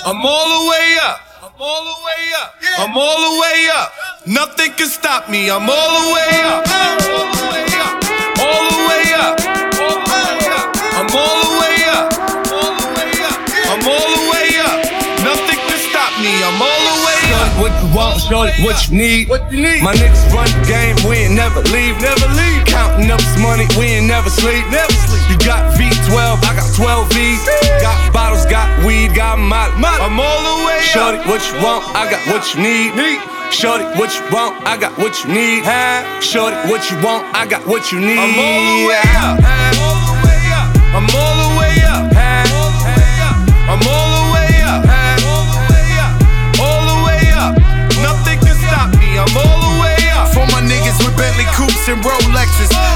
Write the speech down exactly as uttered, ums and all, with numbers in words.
I'm all the way up. I'm all the way up. I'm all the way up. Nothing can stop me. I'm all the way up. All the way up. All the way up. All the way up. I'm all the way up. All the way up. I'm all the way up. Nothing can stop me. I'm all the way up. What you want, shorty, what you need. What you need? My niggas run the game, we ain't never leave. Never leave. Counting up this money, we ain't never sleep. Never sleep. You got V twelve, I got twelve V's. Got bottles, got weed, got molly. I'm all the way up. Shorty, what you want, I got what you need. Need. Shorty, what you want, I got what you need. Huh? Shorty, what you want, I got what you need. I'm all the way up. All the way up. I'm all the way up. All the way up. I'm all the way up. All the way up. All the way up. Nothing can stop me. I'm all the way up. For my niggas with Bentley coupes and Rolexes,